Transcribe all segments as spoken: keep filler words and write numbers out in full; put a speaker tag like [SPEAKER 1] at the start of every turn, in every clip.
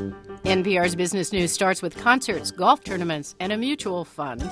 [SPEAKER 1] N P R's Business News starts with concerts, golf tournaments, and a mutual fund.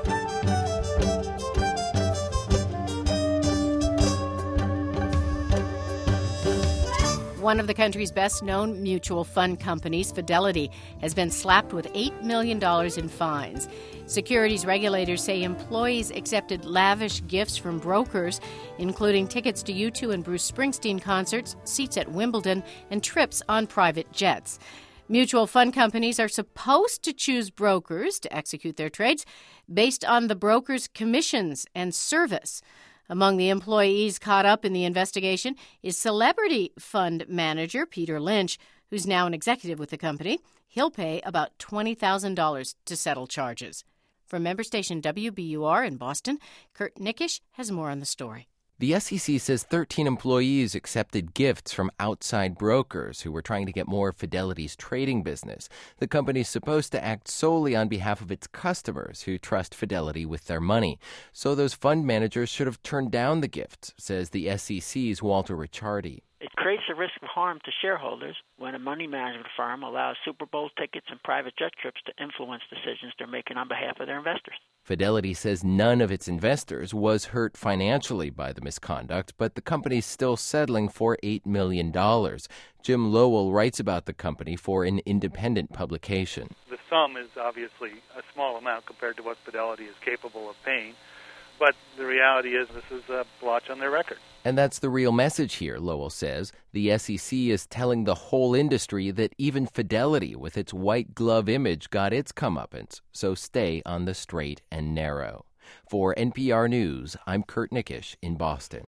[SPEAKER 1] One of the country's best-known mutual fund companies, Fidelity, has been slapped with eight million dollars in fines. Securities regulators say employees accepted lavish gifts from brokers, including tickets to U two and Bruce Springsteen concerts, seats at Wimbledon, and trips on private jets. Mutual fund companies are supposed to choose brokers to execute their trades based on the broker's commissions and service. Among the employees caught up in the investigation is celebrity fund manager Peter Lynch, who's now an executive with the company. He'll pay about twenty thousand dollars to settle charges. From member station W B U R in Boston, Kurt Nickish has more on the story.
[SPEAKER 2] The S E C says thirteen employees accepted gifts from outside brokers who were trying to get more of Fidelity's trading business. The company's supposed to act solely on behalf of its customers who trust Fidelity with their money. So those fund managers should have turned down the gifts, says the S E C's Walter Ricciardi.
[SPEAKER 3] It creates a risk of harm to shareholders when a money management firm allows Super Bowl tickets and private jet trips to influence decisions they're making on behalf of their investors.
[SPEAKER 2] Fidelity says none of its investors was hurt financially by the misconduct, but the company's still settling for eight million dollars. Jim Lowell writes about the company for an independent publication.
[SPEAKER 4] The sum is obviously a small amount compared to what Fidelity is capable of paying, but the reality is this is a blotch on their record.
[SPEAKER 2] And that's the real message here, Lowell says. The S E C is telling the whole industry that even Fidelity, with its white glove image, got its comeuppance. So stay on the straight and narrow. For N P R News, I'm Kurt Nickish in Boston.